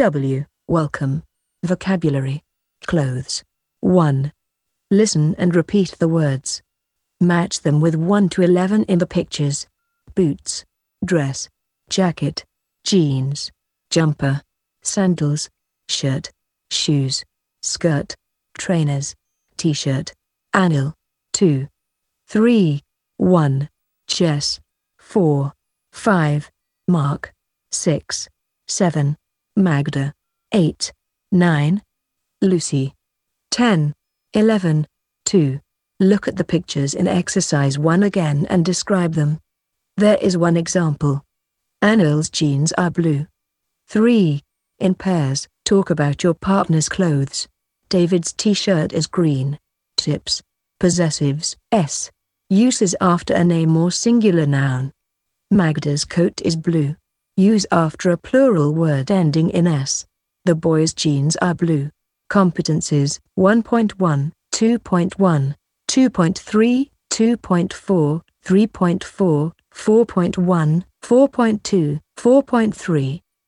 W. Welcome. Vocabulary. Clothes. 1. Listen and repeat the words. Match them with 1 to 11 in the pictures. Boots, dress, jacket, jeans, jumper, sandals, shirt, shoes, skirt, trainers, t-shirt. Anil. 2. 3. 1. Jess. 4. 5. Mark. 6. 7. Magda. 8. 9. Lucy. 10. 11. 2. Look at the pictures in exercise 1 again and describe them. There is one example. Anil's jeans are blue. 3. In pairs, talk about your partner's clothes. David's t-shirt is green. Tips. Possessives. S. Uses after a name or singular noun. Magda's coat is blue. Use after a plural word ending in S. The boy's jeans are blue. Competencies. 1.1, 2.1, 2.3, 2.4, 3.4, 4.1, 4.2, 4.3.